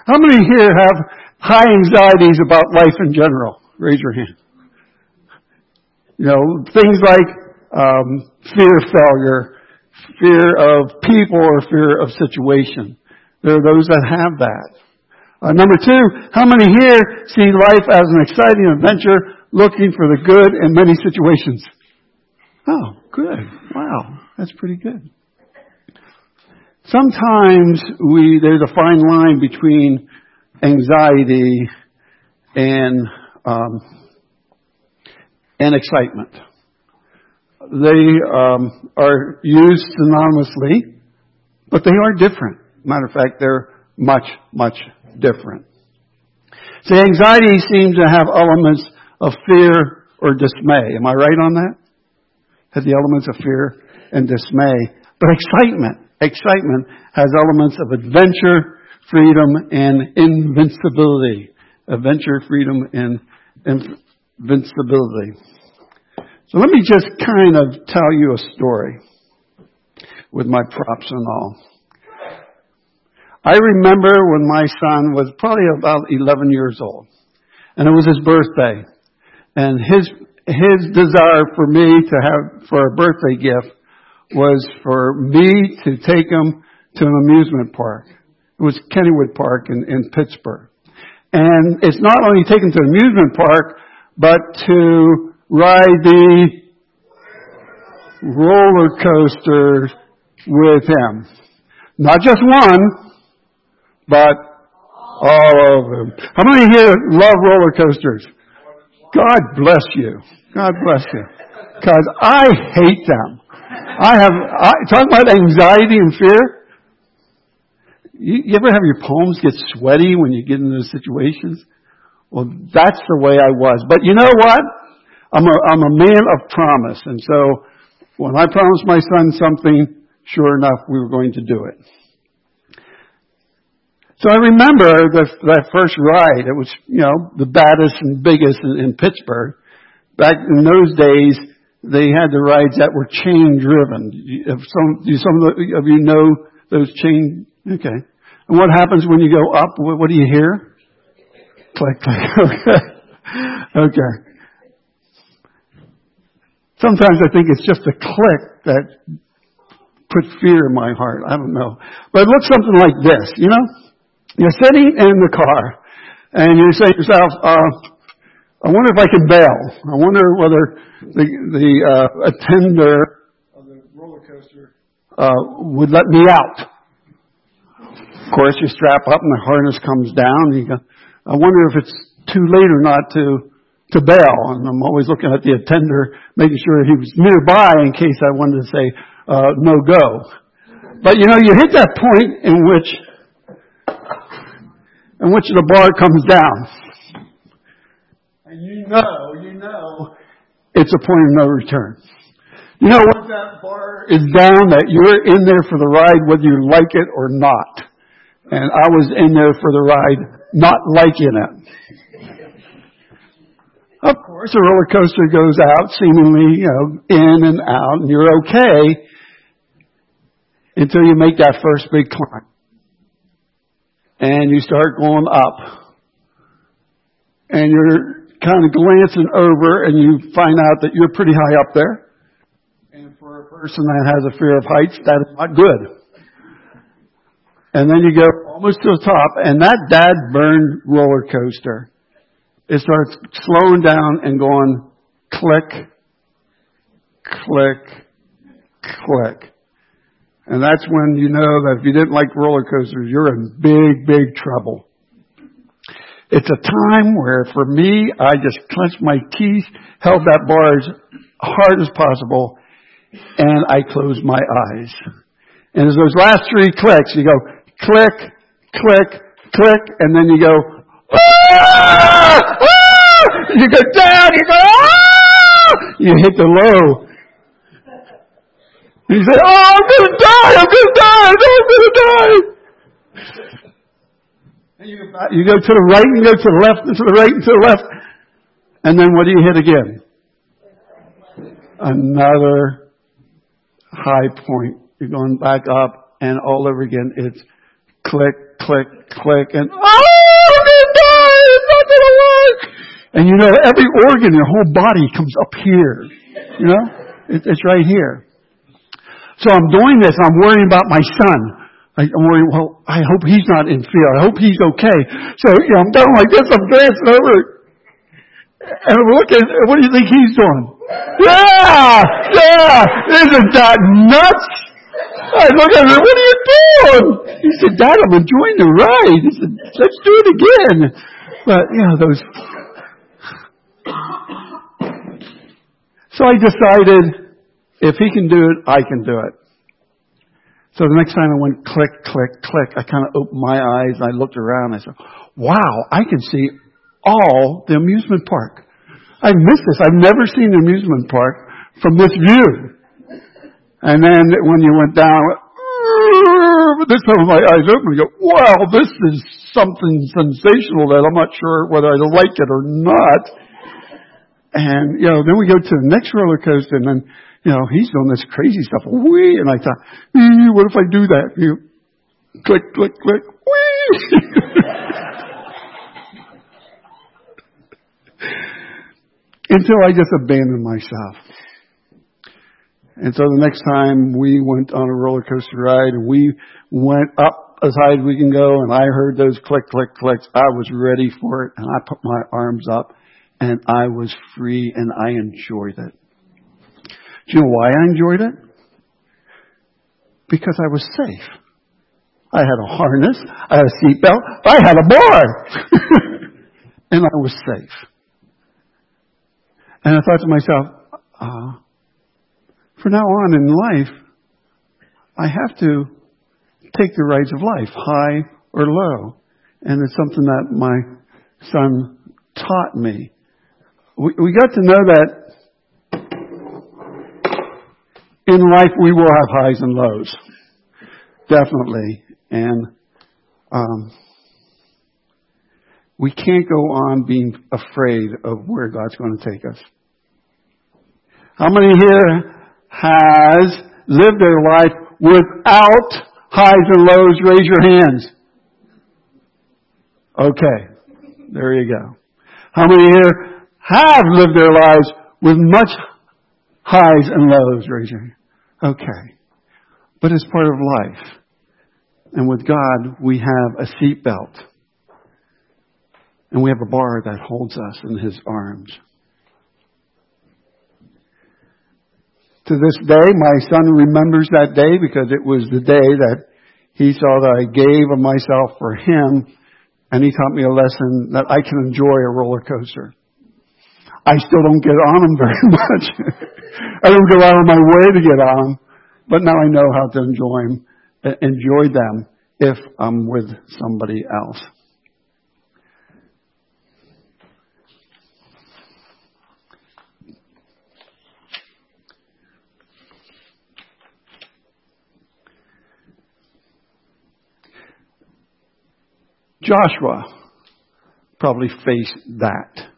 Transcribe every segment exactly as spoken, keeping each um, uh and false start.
How many here have high anxieties about life in general? Raise your hand. You know, things like um, fear of failure, fear of people, or fear of situation. There are those that have that. Uh, number two, how many here see life as an exciting adventure, looking for the good in many situations? Oh, good. Wow, that's pretty good. Sometimes we there's a fine line between anxiety and um, and excitement. They um, are used synonymously, but they are different. Matter of fact, they're much, much different. See, anxiety seems to have elements of fear or dismay. Am I right on that? Has the elements of fear and dismay. But excitement, excitement has elements of adventure, freedom, and invincibility. Adventure, freedom, and invincibility. So let me just kind of tell you a story with my props and all. I remember when my son was probably about eleven years old, and it was his birthday, and his his desire for me to have for a birthday gift was for me to take him to an amusement park. It was Kennywood Park in, in Pittsburgh, and it's not only taken to an amusement park, but to ride the roller coaster with him. Not just one, but all of them. How many here love roller coasters? God bless you. God bless you. Because I hate them. I have, I, talk about anxiety and fear. You, you ever have your palms get sweaty when you get into those situations? Well, that's the way I was. But you know what? I'm a, I'm a man of promise. And so when I promised my son something, sure enough, we were going to do it. So I remember the, that first ride. It was, you know, the baddest and biggest in, in Pittsburgh. Back in those days, they had the rides that were chain driven. If some, do some of, the, of you know those chain? Okay. And what happens when you go up? What, what do you hear? Click, click. Okay. Okay. Sometimes I think it's just a click that put fear in my heart. I don't know. But it looks something like this, you know? You're sitting in the car, and you say to yourself, uh, I wonder if I can bail. I wonder whether the, the uh, attender of the roller coaster uh, would let me out. Of course, you strap up, and the harness comes down. And you go, I wonder if it's too late or not to to bail. And I'm always looking at the attender, making sure he was nearby in case I wanted to say uh, no go. But you know, you hit that point in which in which the bar comes down. And you know, you know, it's a point of no return. You know, once that bar is down, that you're in there for the ride whether you like it or not. And I was in there for the ride not liking it. Of course, the roller coaster goes out seemingly, you know, in and out, and you're okay until you make that first big climb. And you start going up. And you're kind of glancing over and you find out that you're pretty high up there. And for a person that has a fear of heights, that is not good. And then you go almost to the top, and that dad burned roller coaster, it starts slowing down and going click, click, click. And that's when you know that if you didn't like roller coasters, you're in big, big trouble. It's a time where, for me, I just clenched my teeth, held that bar as hard as possible, and I closed my eyes. And as those last three clicks, you go click, click, click, and then you go, ah! Ah! You go down, you go, ah! You hit the low. You say, oh, I'm going to die, I'm going to die, I'm going to die. And you go, you go to the right, and you go to the left, and to the right, and to the left. And then what do you hit again? Another high point. You're going back up, and all over again, it's click, click, click, and, oh, I'm going to die! It's not going to work! And you know, every organ in your whole body comes up here. You know? It, it's right here. So I'm doing this, I'm worrying about my son. I, I'm worried, well, I hope he's not in fear. I hope he's okay. So, you know, I'm going like this, I'm glancing over. And I'm looking, what do you think he's doing? Yeah! Yeah! Isn't that nuts? I look at him, what are you doing? He said, Dad, I'm enjoying the ride. He said, let's do it again. But, you know, those... So I decided, if he can do it, I can do it. So the next time I went click, click, click, I kind of opened my eyes and I looked around and I said, wow, I can see all the amusement park. I missed this. I've never seen an amusement park from this view. And then when you went down, but this time my eyes open and go, wow, this is something sensational that I'm not sure whether I like it or not. And, you know, then we go to the next roller coaster and then, you know, he's doing this crazy stuff. Whee! And I thought, ee, what if I do that? You know, click, click, click. Whee! Until I just abandoned myself. And so the next time we went on a roller coaster ride and we went up as high as we can go and I heard those click, click, clicks, I was ready for it and I put my arms up and I was free and I enjoyed it. Do you know why I enjoyed it? Because I was safe. I had a harness, I had a seatbelt, I had a bar. And I was safe. And I thought to myself, uh, for now on in life, I have to take the rides of life, high or low. And it's something that my son taught me. We, we got to know that in life we will have highs and lows. Definitely. And um, we can't go on being afraid of where God's going to take us. How many here has lived their life without highs and lows? Raise your hands. Okay. There you go. How many here have lived their lives with much highs and lows? Raise your hand. Okay. But it's part of life. And with God, we have a seatbelt. And we have a bar that holds us in His arms. To this day, my son remembers that day because it was the day that he saw that I gave of myself for him, and he taught me a lesson that I can enjoy a roller coaster. I still don't get on them very much. I don't go out of my way to get on them, but now I know how to enjoy them, enjoy them if I'm with somebody else. Joshua probably faced that.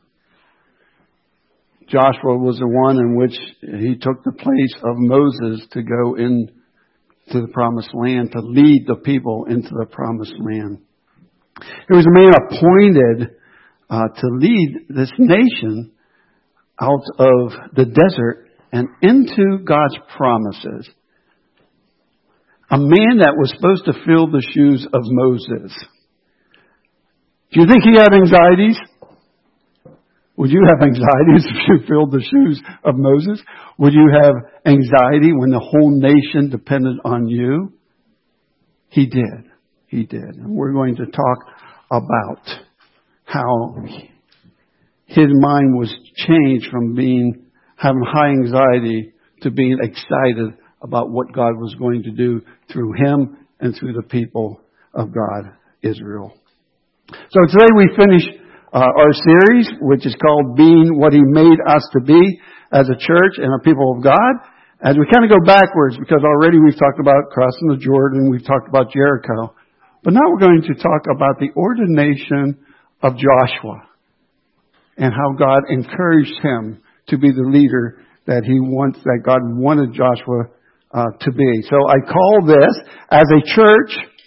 Joshua was the one in which he took the place of Moses to go into the promised land, to lead the people into the promised land. He was a man appointed uh, to lead this nation out of the desert and into God's promises. A man that was supposed to fill the shoes of Moses. Do you think he had anxieties? Would you have anxieties if you filled the shoes of Moses? Would you have anxiety when the whole nation depended on you? He did. He did. And we're going to talk about how his mind was changed from being having high anxiety to being excited about what God was going to do through him and through the people of God, Israel. So today we finish uh, our series, which is called Being What He Made Us to Be as a church and a people of God. As we kind of go backwards, because already we've talked about crossing the Jordan, we've talked about Jericho. But now we're going to talk about the ordination of Joshua and how God encouraged him to be the leader that he wants, that God wanted Joshua uh, to be. So I call this, as a church,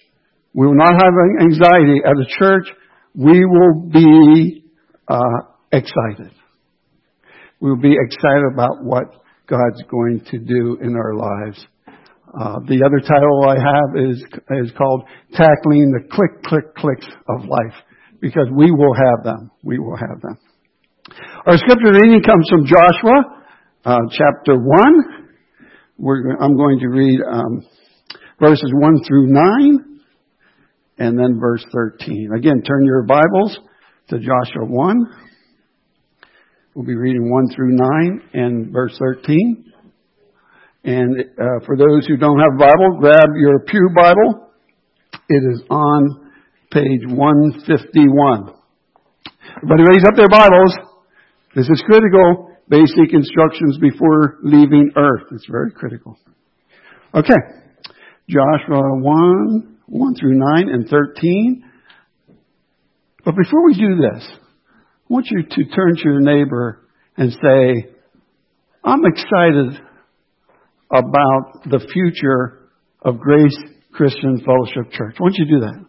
We will not have anxiety. As a church, we will be uh, excited. We will be excited about what God's going to do in our lives. Uh, the other title I have is is called Tackling the Click, Click, Clicks of Life, because we will have them. We will have them. Our scripture reading comes from Joshua, uh, chapter one. We're, I'm going to read um, verses one through nine, and then verse thirteen. Again, turn your Bibles to Joshua one. We'll be reading one through nine and verse thirteen. And uh, for those who don't have a Bible, grab your pew Bible. It is on page one fifty-one. Everybody raise up their Bibles. This is critical. Basic instructions before leaving earth. It's very critical. Okay. Joshua one, one through nine and thirteen. But before we do this, I want you to turn to your neighbor and say, I'm excited about the future of Grace Christian Fellowship Church. Why don't you do that?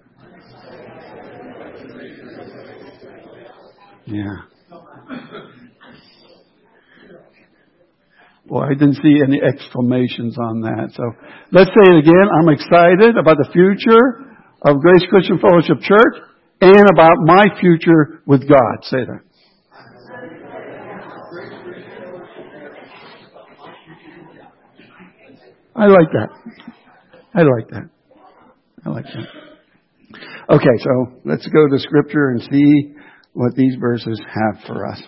Yeah. Well, I didn't see any exclamations on that. So let's say it again. I'm excited about the future of Grace Christian Fellowship Church and about my future with God. Say that. I like that. I like that. I like that. Okay, so let's go to Scripture and see what these verses have for us.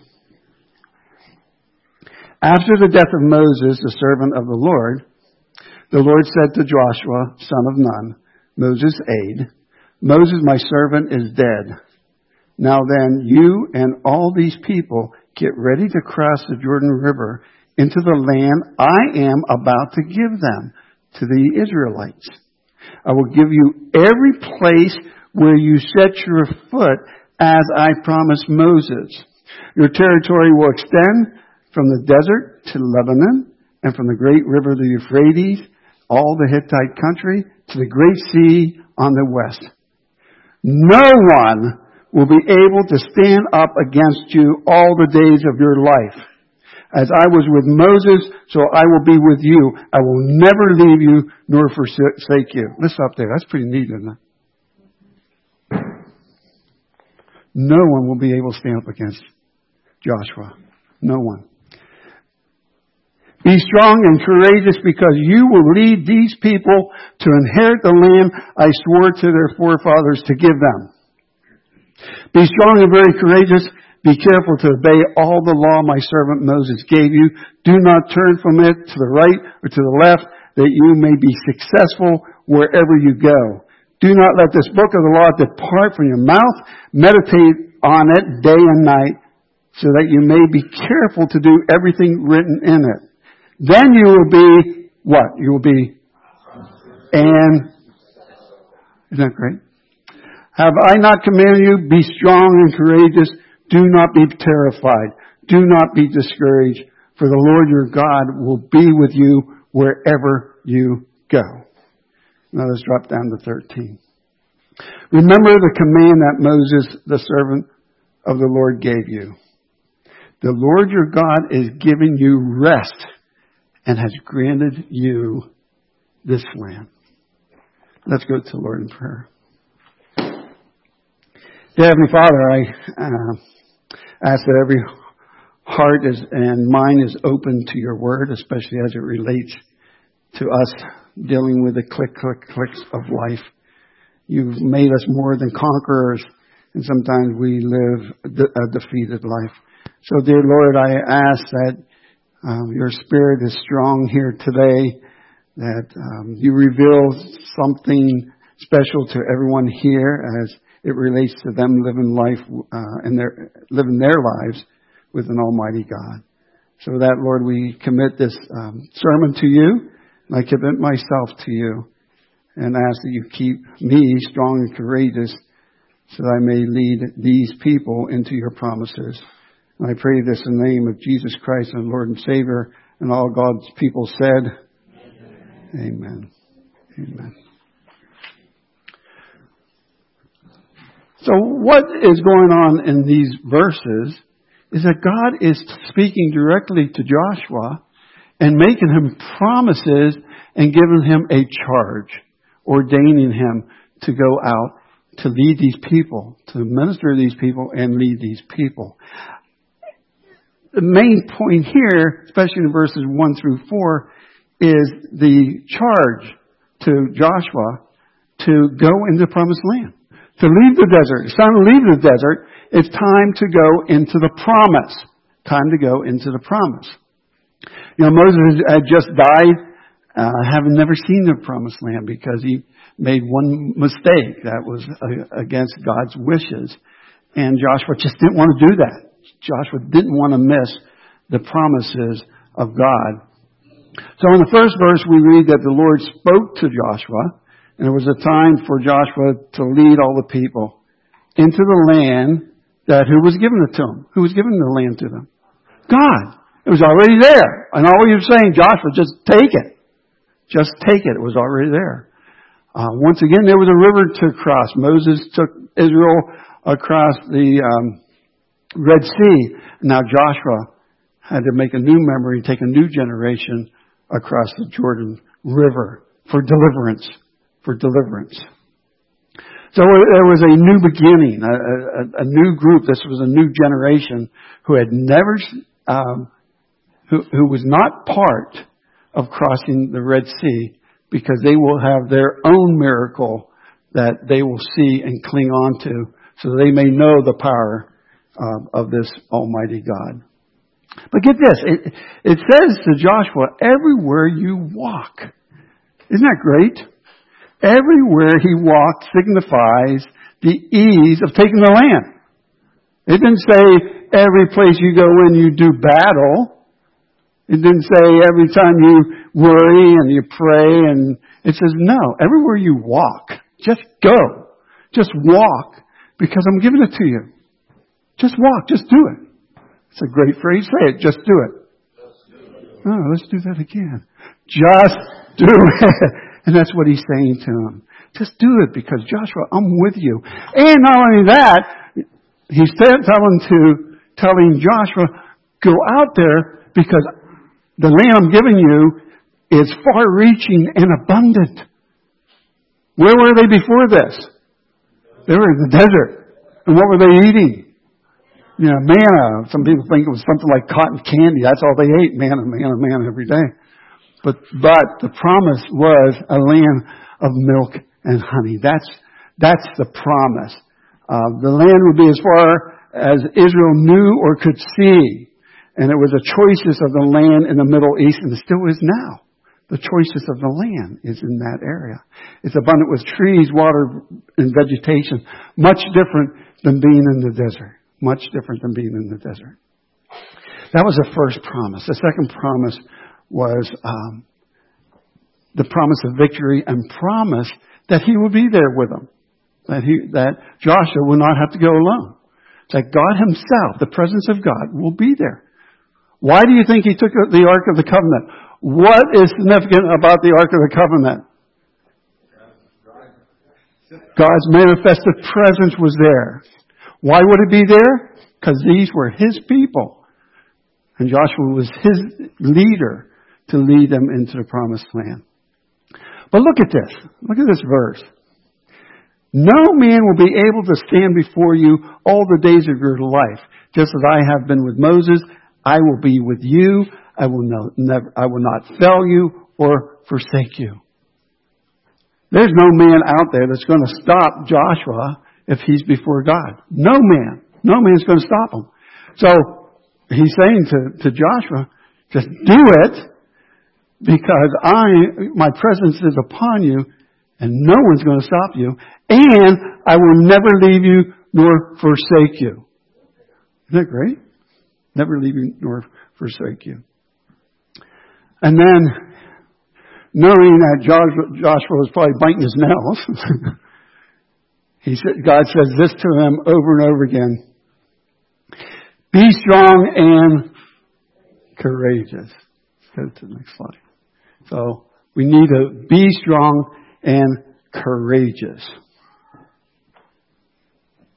After the death of Moses, the servant of the Lord, the Lord said to Joshua, son of Nun, Moses' aide, Moses, my servant, is dead. Now then, you and all these people get ready to cross the Jordan River into the land I am about to give them, to the Israelites. I will give you every place where you set your foot, as I promised Moses. Your territory will extend from the desert to Lebanon, and from the great river, the Euphrates, all the Hittite country, to the great sea on the west. No one will be able to stand up against you all the days of your life. As I was with Moses, so I will be with you. I will never leave you nor forsake you. Listen up there. That's pretty neat, isn't it? No one will be able to stand up against Joshua. No one. Be strong and courageous, because you will lead these people to inherit the land I swore to their forefathers to give them. Be strong and very courageous. Be careful to obey all the law my servant Moses gave you. Do not turn from it to the right or to the left, that you may be successful wherever you go. Do not let this book of the law depart from your mouth. Meditate on it day and night, so that you may be careful to do everything written in it. Then you will be what? You will be and isn't that great? Have I not commanded you? Be strong and courageous. Do not be terrified. Do not be discouraged, for the Lord your God will be with you wherever you go. Now let's drop down to thirteen. Remember the command that Moses, the servant of the Lord, gave you. The Lord your God is giving you rest and has granted you this land. Let's go to the Lord in prayer. Dear Heavenly Father, I uh, ask that every heart is, and mind is open to your word, especially as it relates to us dealing with the click, click, clicks of life. You've made us more than conquerors, and sometimes we live a defeated life. So, dear Lord, I ask that um, your Spirit is strong here today, that um, you reveal something special to everyone here as it relates to them living life uh, and their living their lives with an Almighty God. So that, Lord, we commit this um, sermon to you, and I commit myself to you, and ask that you keep me strong and courageous, so that I may lead these people into your promises. And I pray this in the name of Jesus Christ, our Lord and Savior, and all God's people said, Amen. Amen. Amen. So what is going on in these verses is that God is speaking directly to Joshua and making him promises and giving him a charge, ordaining him to go out to lead these people, to minister to these people and lead these people. The main point here, especially in verses one through four, is the charge to Joshua to go into the promised land, to leave the desert. It's time to leave the desert. It's time to go into the promise. Time to go into the promise. You know, Moses had just died, uh, having never seen the promised land because he made one mistake that was against God's wishes. And Joshua just didn't want to do that. Joshua didn't want to miss the promises of God. So in the first verse we read that the Lord spoke to Joshua, and it was a time for Joshua to lead all the people into the land that who was giving it to them? Who was giving the land to them? God. It was already there. And all you're saying, Joshua, just take it. Just take it. It was already there. Uh, once again, there was a river to cross. Moses took Israel across the um, Red Sea. Now Joshua had to make a new memory, take a new generation across the Jordan River for deliverance. For deliverance. So there was a new beginning, a, a, a new group. This was a new generation who had never, um, who, who was not part of crossing the Red Sea, because they will have their own miracle that they will see and cling on to, so they may know the power uh, of this Almighty God. But get this, it, it says to Joshua, everywhere you walk. Isn't that great? Everywhere he walked signifies the ease of taking the land. It didn't say every place you go in you do battle. It didn't say every time you worry and you pray, and it says no, everywhere you walk, just go. Just walk, because I'm giving it to you. Just walk, just do it. It's a great phrase. Say it, just do it. Just do it. Oh, let's do that again. Just do it. And that's what he's saying to him. Just do it, because Joshua, I'm with you. And not only that, he's telling to, telling Joshua, go out there, because the land I'm giving you is far-reaching and abundant. Where were they before this? They were in the desert. And what were they eating? You know, manna. Some people think it was something like cotton candy. That's all they ate, manna, manna, manna every day. But, but the promise was a land of milk and honey. That's, that's the promise. Uh, the land would be as far as Israel knew or could see. And it was the choices of the land in the Middle East, and it still is now. The choices of the land is in that area. It's abundant with trees, water, and vegetation. Much different than being in the desert. Much different than being in the desert. That was the first promise. The second promise was um, the promise of victory, and promise that he will be there with them. That he, that Joshua will not have to go alone. It's like God himself, the presence of God, will be there. Why do you think he took the Ark of the Covenant? What is significant about the Ark of the Covenant? God's manifested presence was there. Why would it be there? Because these were his people. And Joshua was his leader to lead them into the promised land. But look at this. Look at this verse. No man will be able to stand before you all the days of your life. Just as I have been with Moses, I will be with you. I will no, never, I will not fail you or forsake you. There's no man out there that's going to stop Joshua if he's before God. No man. No man's going to stop him. So he's saying to, to Joshua, just do it, because I, my presence is upon you, and no one's going to stop you, and I will never leave you nor forsake you. Isn't that great? Never leave you nor forsake you. And then, knowing that Joshua, Joshua was probably biting his nails, he said, God says this to him over and over again. Be strong and courageous. Let's go to the next slide. So, we need to be strong and courageous.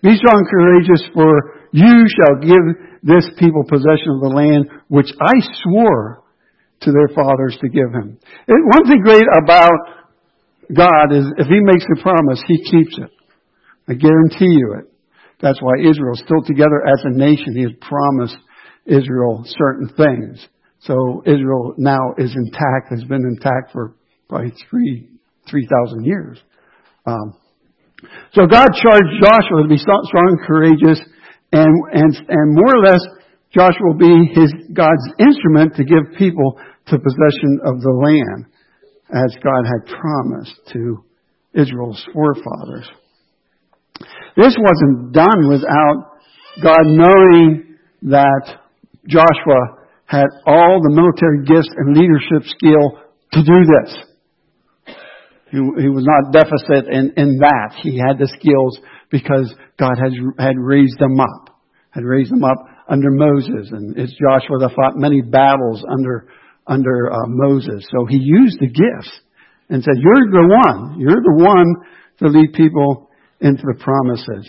Be strong and courageous, for you shall give this people possession of the land which I swore to their fathers to give him. And one thing great about God is if He makes a promise, He keeps it. I guarantee you it. That's why Israel's still together as a nation. He has promised Israel certain things. So Israel now is intact, has been intact for probably three, three thousand years. Um, so God charged Joshua to be strong and courageous, and, and, and more or less, Joshua will be his, God's instrument to give people to possession of the land, as God had promised to Israel's forefathers. This wasn't done without God knowing that Joshua had all the military gifts and leadership skill to do this. He, he was not deficit in, in that. He had the skills because God had, had raised them up, had raised them up under Moses. And it's Joshua that fought many battles under, under uh, Moses. So he used the gifts and said, you're the one, you're the one to lead people into the promises.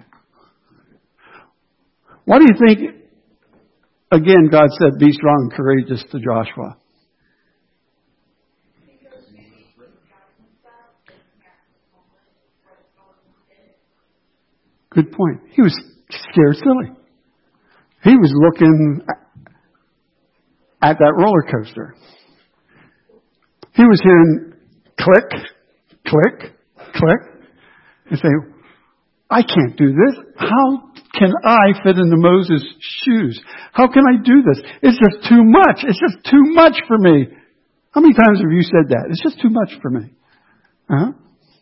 What do you think? Again, God said, be strong and courageous to Joshua. Good point. He was scared silly. He was looking at that roller coaster. He was hearing click, click, click. And say, I can't do this. How can I fit into Moses' shoes? How can I do this? It's just too much. It's just too much for me. How many times have you said that? It's just too much for me. Uh-huh.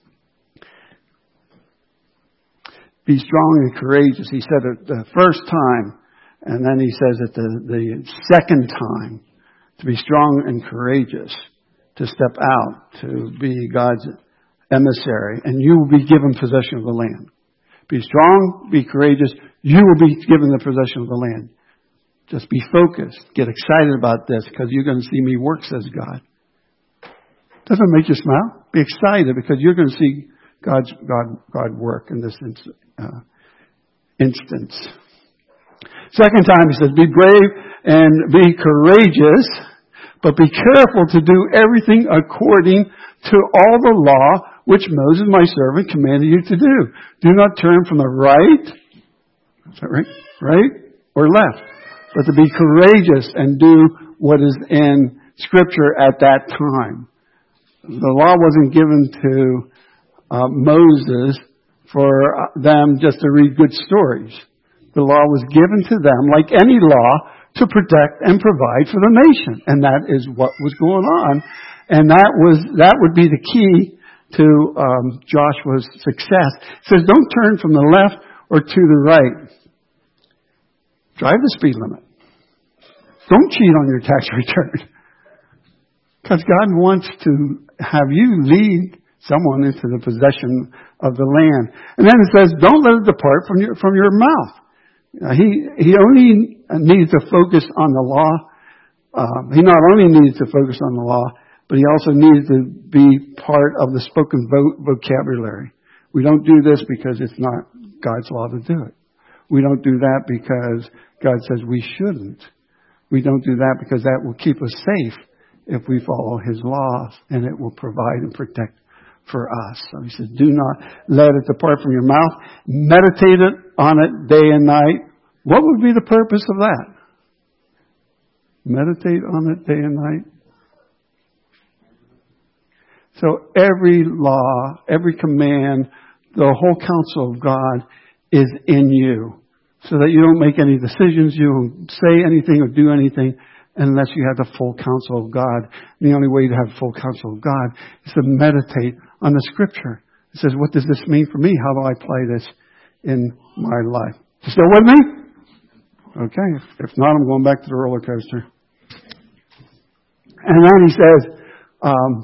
Be strong and courageous. He said it the first time, and then he says it the, the second time. To be strong and courageous. To step out. To be God's emissary, and you will be given possession of the land. Be strong, be courageous. You will be given the possession of the land. Just be focused. Get excited about this because you're going to see me work, says God. Doesn't it make you smile? Be excited because you're going to see God's God God work in this uh, instance. Second time he says, be brave and be courageous, but be careful to do everything according to all the law which Moses, my servant, commanded you to do. Do not turn from the right, is that right? Right or left, but to be courageous and do what is in Scripture at that time. The law wasn't given to uh, Moses for them just to read good stories. The law was given to them, like any law, to protect and provide for the nation. And that is what was going on. And that was, that would be the key to um, Joshua's success. It says, don't turn from the left or to the right. Drive the speed limit. Don't cheat on your tax return. Because God wants to have you lead someone into the possession of the land. And then it says, don't let it depart from your, from your mouth. Now, he, he only needs to focus on the law. Um, he not only needs to focus on the law, but he also needs to be part of the spoken vo- vocabulary. We don't do this because it's not God's law to do it. We don't do that because God says we shouldn't. We don't do that because that will keep us safe if we follow His laws, and it will provide and protect for us. So he says, do not let it depart from your mouth. Meditate on it day and night. What would be the purpose of that? Meditate on it day and night. So every law, every command, the whole counsel of God is in you. So that you don't make any decisions, you don't say anything or do anything unless you have the full counsel of God. And the only way to have full counsel of God is to meditate on the Scripture. It says, what does this mean for me? How do I apply this in my life? You still with me? Okay. If not, I'm going back to the roller coaster. And then he says, um,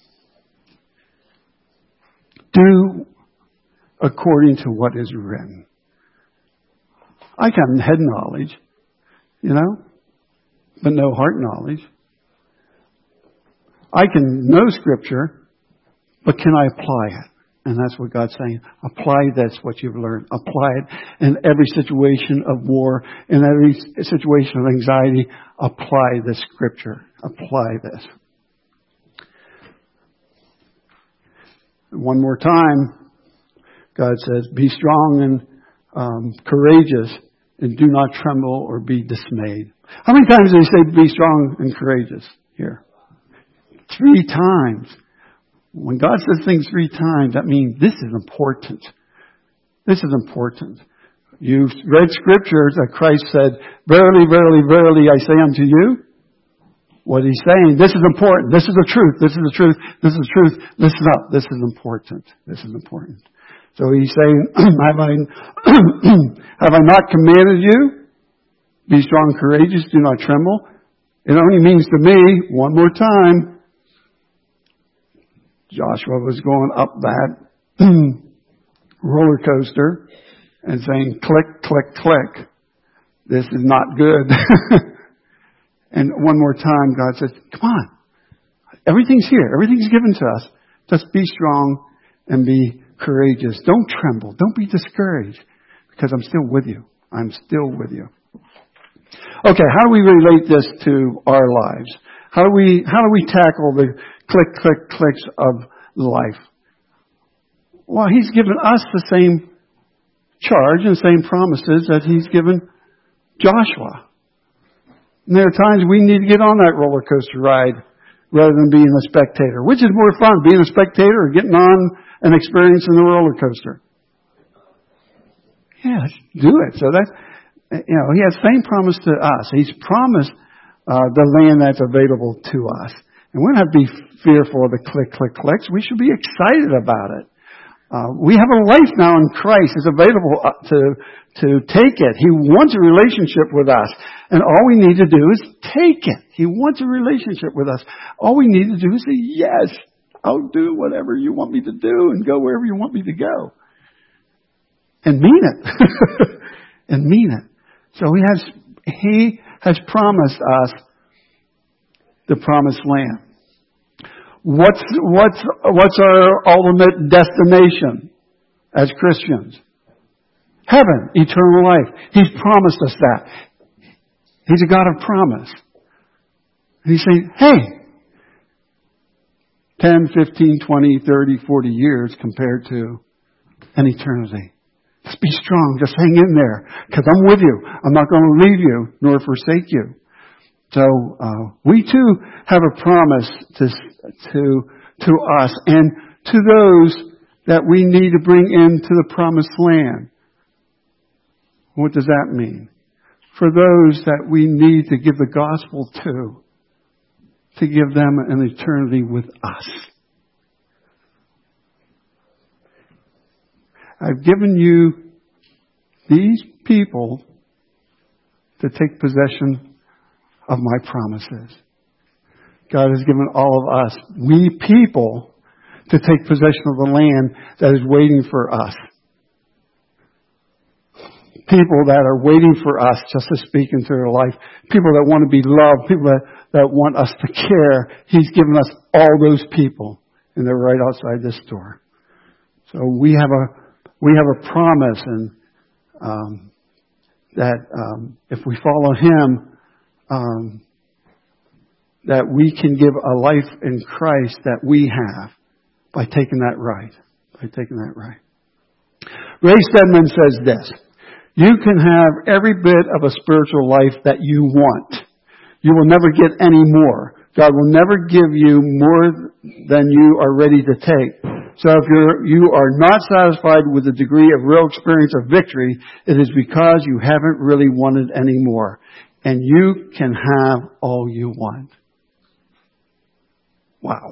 do according to what is written. I can have head knowledge, you know, but no heart knowledge. I can know Scripture, but can I apply it? And that's what God's saying. Apply this, what you've learned. Apply it in every situation of war, in every situation of anxiety. Apply this scripture. Apply this. One more time, God says, be strong and um, courageous, and do not tremble or be dismayed. How many times did he say be strong and courageous here? Three times. When God says things three times, that means this is important. This is important. You've read scriptures that Christ said, verily, verily, verily, I say unto you. What he's saying, this is important. This is the truth. This is the truth. This is the truth. Listen up. This is important. This is important. So he's saying, have I, have I not commanded you? Be strong and courageous. Do not tremble. It only means to me, one more time, Joshua was going up that roller coaster and saying, click, click, click. This is not good. And one more time, God says, come on. Everything's here. Everything's given to us. Just be strong and be courageous. Don't tremble. Don't be discouraged, because I'm still with you. I'm still with you. Okay, how do we relate this to our lives? How do we, how do we tackle the click, click, clicks of life? Well, he's given us the same charge and the same promises that he's given Joshua. And there are times we need to get on that roller coaster ride rather than being a spectator. Which is more fun, being a spectator or getting on and experiencing the roller coaster? Yeah, let's do it. So that's, you know, he has the same promise to us. He's promised uh, the land that's available to us. And we don't have to be fearful of the click, click, clicks. We should be excited about it. Uh, we have a life now in Christ. It's available to, to take it. He wants a relationship with us. And all we need to do is take it. He wants a relationship with us. All we need to do is say, yes, I'll do whatever you want me to do and go wherever you want me to go. And mean it. And mean it. So he has, he has promised us the promised land. What's, what's, what's our ultimate destination as Christians? Heaven, eternal life. He's promised us that. He's a God of promise. And he's saying, hey, ten, fifteen, twenty, thirty, forty years compared to an eternity. Just be strong. Just hang in there, because I'm with you. I'm not going to leave you nor forsake you. So uh, we too have a promise to to to us and to those that we need to bring into the promised land. What does that mean? For those that we need to give the gospel to, to give them an eternity with us. I've given you these people to take possession of my promises. God has given all of us, we people, to take possession of the land that is waiting for us. People that are waiting for us just to speak into their life. People that want to be loved. People that, that want us to care. He's given us all those people. And they're right outside this door. So we have a, we have a promise and, um, that, um, if we follow Him, um, that we can give a life in Christ that we have by taking that right. By taking that right. Ray Stedman says this: you can have every bit of a spiritual life that you want. You will never get any more. God will never give you more than you are ready to take. So if you're, you are not satisfied with the degree of real experience of victory, it is because you haven't really wanted any more. And you can have all you want. Wow.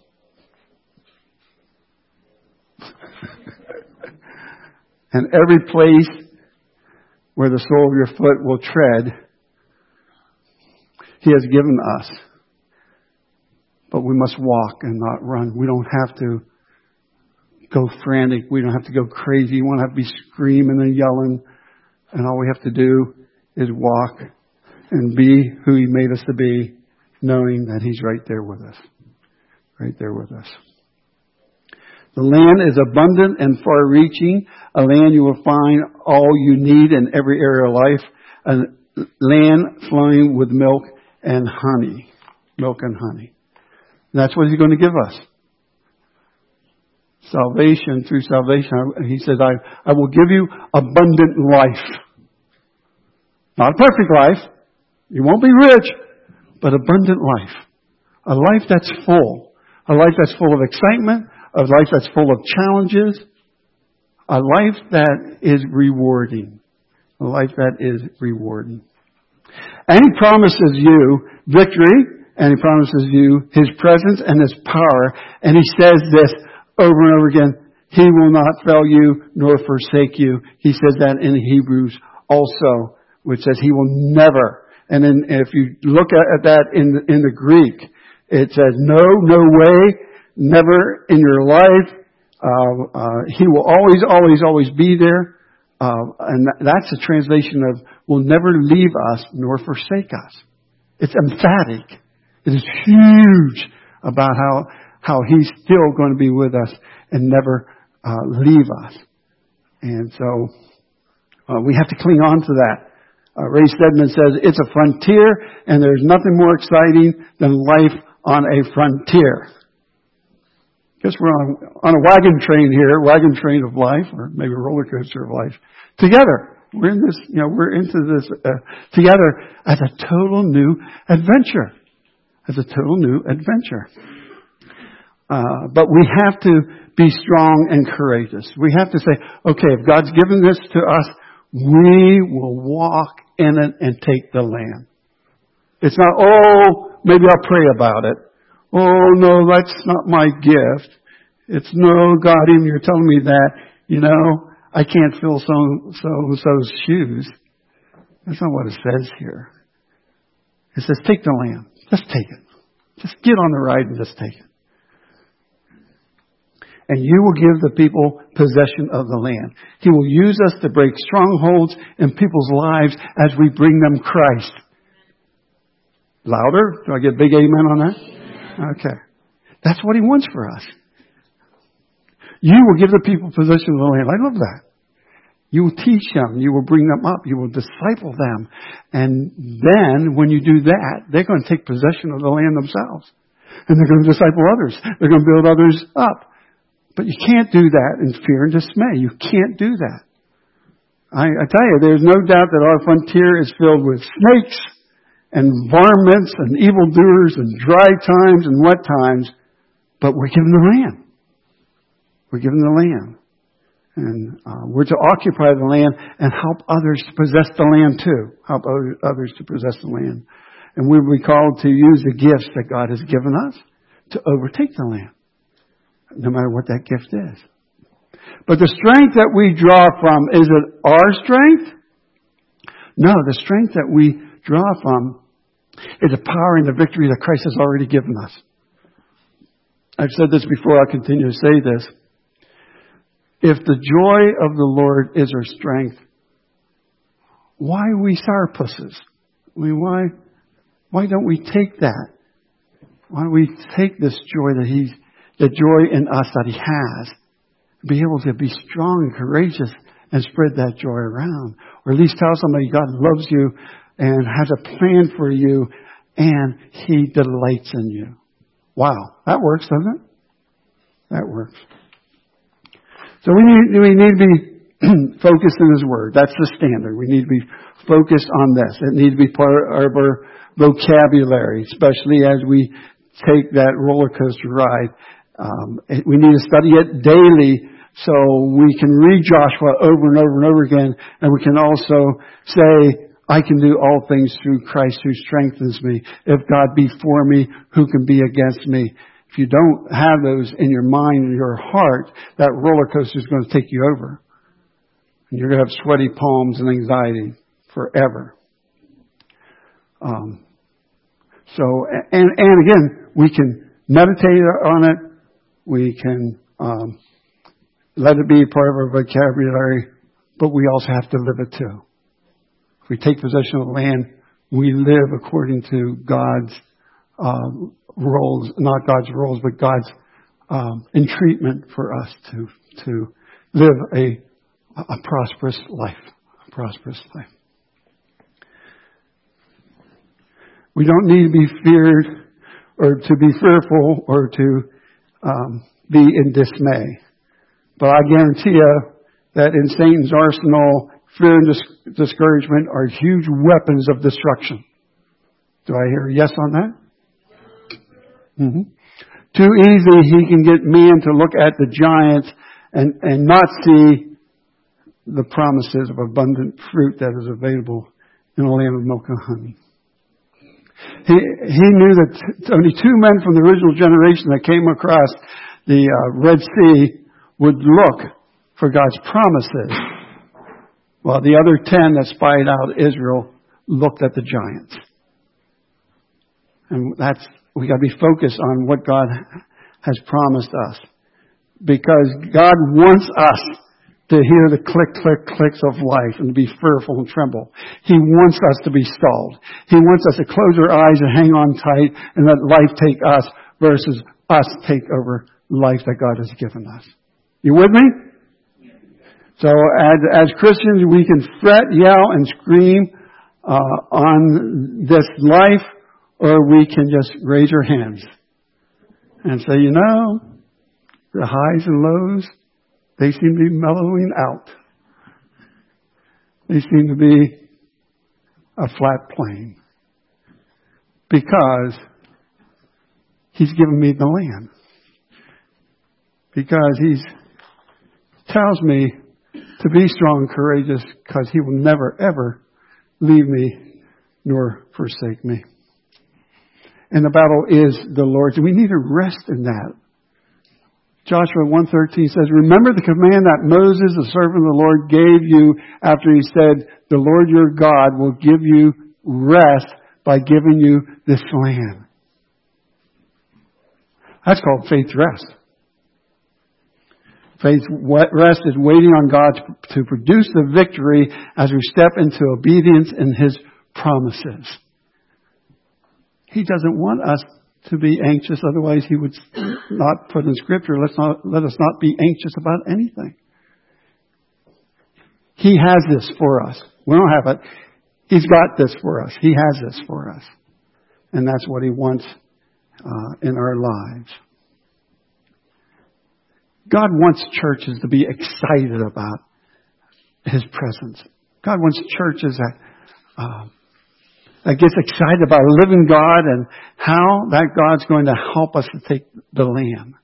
And every place where the sole of your foot will tread, He has given us. But we must walk and not run. We don't have to go frantic. We don't have to go crazy. We don't have to be screaming and yelling. And all we have to do is walk and be who He made us to be, knowing that He's right there with us. Right there with us. The land is abundant and far-reaching. A land you will find all you need in every area of life. A land flowing with milk and honey. Milk and honey. And that's what He's going to give us. Salvation, through salvation, He says, I, I will give you abundant life. Not a perfect life. You won't be rich, but abundant life. A life that's full. A life that's full of excitement. A life that's full of challenges. A life that is rewarding. A life that is rewarding. And He promises you victory. And He promises you His presence and His power. And He says this over and over again. He will not fail you nor forsake you. He says that in Hebrews also, which says He will never. And then if you look at that in the, in the Greek, it says no, no way, never in your life. Uh, uh, he will always, always, always be there. Uh, and that's a translation of will never leave us nor forsake us. It's emphatic. It is huge about how, how He's still going to be with us and never uh, leave us. And so uh, we have to cling on to that. Uh, Ray Stedman says it's a frontier and there's nothing more exciting than life on a frontier. Guess we're on, on a wagon train here, wagon train of life, or maybe a roller coaster of life, together. We're in this, you know, we're into this uh, together as a total new adventure. As a total new adventure. Uh, but we have to be strong and courageous. We have to say, okay, if God's given this to us, we will walk in it and take the land. It's not, oh, maybe I'll pray about it. Oh, no, that's not my gift. It's, no, God, even you're telling me that, you know, I can't fill so, so, so's shoes. That's not what it says here. It says, take the land. Just take it. Just get on the ride and just take it. And you will give the people possession of the land. He will use us to break strongholds in people's lives as we bring them Christ. Louder? Do I get a big amen on that? Okay. That's what He wants for us. You will give the people possession of the land. I love that. You will teach them. You will bring them up. You will disciple them. And then when you do that, they're going to take possession of the land themselves. And they're going to disciple others. They're going to build others up. But you can't do that in fear and dismay. You can't do that. I, I tell you, there's no doubt that our frontier is filled with snakes and varmints and evildoers and dry times and wet times. But we're given the land. We're given the land. And uh, we're to occupy the land and help others to possess the land too. Help others to possess the land. And we'll be called to use the gifts that God has given us to overtake the land. No matter what that gift is. But the strength that we draw from, is it our strength? No, the strength that we draw from is the power and the victory that Christ has already given us. I've said this before, I'll continue to say this. If the joy of the Lord is our strength, why are we sourpusses? I mean, why, why don't we take that? Why don't we take this joy that He's the joy in us that He has, be able to be strong and courageous and spread that joy around. Or at least tell somebody God loves you and has a plan for you and He delights in you. Wow, that works, doesn't it? That works. So we need, we need to be focused in His Word. That's the standard. We need to be focused on this. It needs to be part of our vocabulary, especially as we take that roller coaster ride. Um, we need to study it daily so we can read Joshua over and over and over again, and we can also say, I can do all things through Christ who strengthens me. If God be for me, who can be against me? If you don't have those in your mind and your heart, that roller coaster is going to take you over. And you're going to have sweaty palms and anxiety forever. Um, so, and, and again, we can meditate on it. We can um, let it be part of our vocabulary, but we also have to live it too. If we take possession of the land, we live according to God's uh, rules, not God's rules, but God's um, in treatment for us to to live a a prosperous life, a prosperous life. We don't need to be feared or to be fearful or to um, be in dismay. But I guarantee you that in Satan's arsenal, fear and dis- discouragement are huge weapons of destruction. Do I hear a yes on that? Mm-hmm. Too easy he can get men to look at the giants and, and not see the promises of abundant fruit that is available in a land of milk and honey. He, he knew that t- only two men from the original generation that came across the uh, Red Sea would look for God's promises, while the other ten that spied out Israel looked at the giants. And that's, we got to be focused on what God has promised us, because God wants us to hear the click, click, clicks of life and to be fearful and tremble. He wants us to be stalled. He wants us to close our eyes and hang on tight and let life take us versus us take over life that God has given us. You with me? So as, as Christians, we can fret, yell, and scream uh, on this life, or we can just raise our hands and say, you know, the highs and lows, they seem to be mellowing out. They seem to be a flat plane, because He's given me the land. Because He tells me to be strong and courageous, because He will never, ever leave me nor forsake me. And the battle is the Lord's. And we need to rest in that. Joshua one thirteen says, remember the command that Moses, the servant of the Lord, gave you after he said, the Lord your God will give you rest by giving you this land. That's called faith rest. Faith rest is waiting on God to produce the victory as we step into obedience in His promises. He doesn't want us to be anxious, otherwise He would not put in Scripture, let's not, let us not be anxious about anything. He has this for us. We don't have it. He's got this for us. He has this for us. And that's what He wants uh, in our lives. God wants churches to be excited about His presence. God wants churches that uh, that gets excited about a living God and how that God's going to help us to take the land.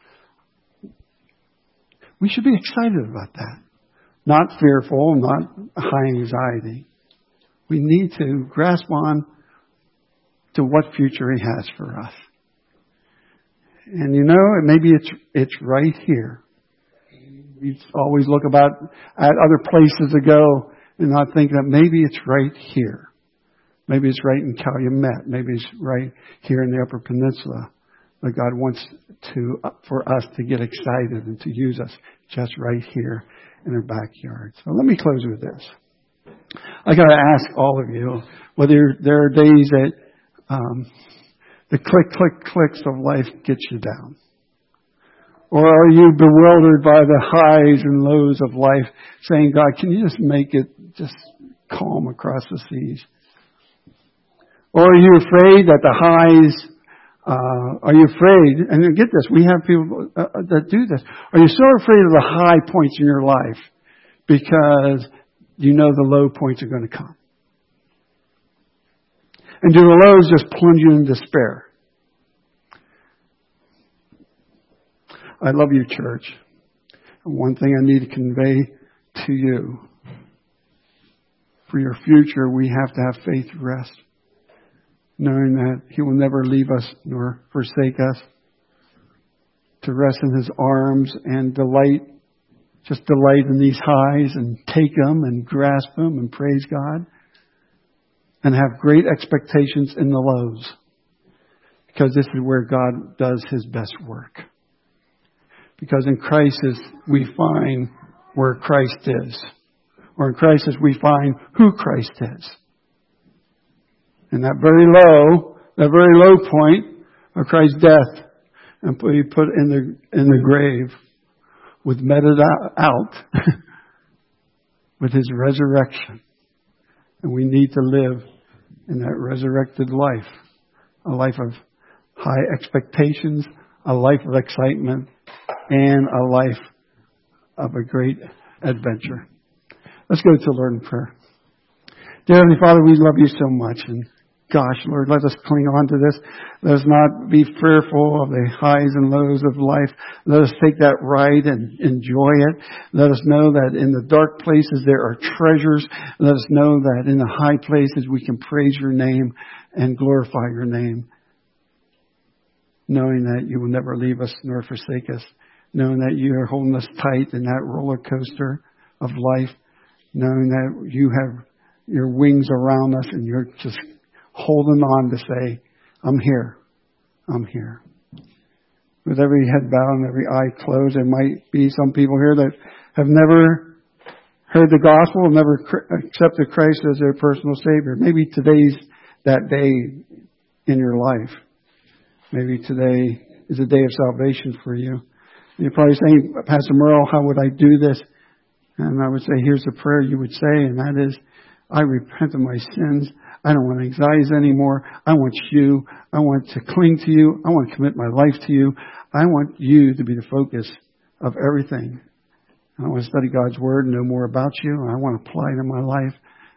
We should be excited about that. Not fearful, not high anxiety. We need to grasp on to what future He has for us. And you know, maybe it's it's right here. We always look about at other places to go and not think that maybe it's right here. Maybe it's right in Calumet. Maybe it's right here in the Upper Peninsula. But God wants to for us to get excited and to use us just right here in our backyard. So let me close with this. I got to ask all of you whether there are days that um, the click, click, clicks of life gets you down. Or are you bewildered by the highs and lows of life, saying, God, can you just make it just calm across the seas? Or are you afraid that the highs, uh, are you afraid, and get this, we have people uh, that do this. Are you so afraid of the high points in your life because you know the low points are going to come? And do the lows just plunge you in despair? I love you, church. And one thing I need to convey to you. For your future, we have to have faith rest. Knowing that He will never leave us nor forsake us. To rest in His arms and delight. Just delight in these highs and take them and grasp them and praise God. And have great expectations in the lows. Because this is where God does His best work. Because in crisis, we find where Christ is. Or in crisis, we find who Christ is. And that very low, that very low point of Christ's death and be put in the in the grave with meted out with his resurrection. And we need to live in that resurrected life, a life of high expectations, a life of excitement, and a life of a great adventure. Let's go to the Lord in prayer. Dear Heavenly Father, we love you so much. And gosh, Lord, let us cling on to this. Let us not be fearful of the highs and lows of life. Let us take that ride and enjoy it. Let us know that in the dark places there are treasures. Let us know that in the high places we can praise your name and glorify your name. Knowing that you will never leave us nor forsake us. Knowing that you are holding us tight in that roller coaster of life. Knowing that you have your wings around us and you're just holding on to say, I'm here. I'm here. With every head bowed and every eye closed, there might be some people here that have never heard the gospel, never accepted Christ as their personal Savior. Maybe today's that day in your life. Maybe today is a day of salvation for you. And you're probably saying, Pastor Merle, how would I do this? And I would say, here's the prayer you would say, and that is, I repent of my sins. I don't want anxieties anymore. I want you. I want to cling to you. I want to commit my life to you. I want you to be the focus of everything. I want to study God's Word and know more about you. I want to apply it in my life.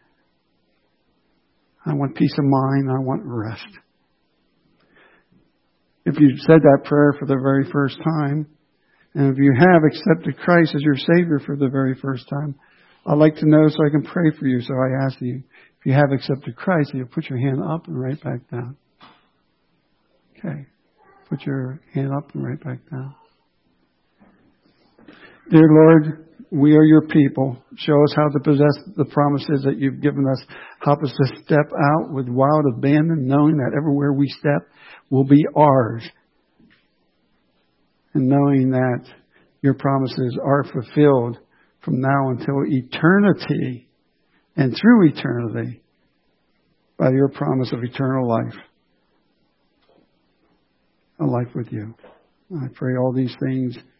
I want peace of mind. I want rest. If you said that prayer for the very first time, and if you have accepted Christ as your Savior for the very first time, I'd like to know so I can pray for you. So I ask you, if you have accepted Christ, you put your hand up and right back down. Okay. Put your hand up and right back down. Dear Lord, we are your people. Show us how to possess the promises that you've given us. Help us to step out with wild abandon, knowing that everywhere we step will be ours. And knowing that your promises are fulfilled from now until eternity and through eternity by your promise of eternal life. A life with you. I pray all these things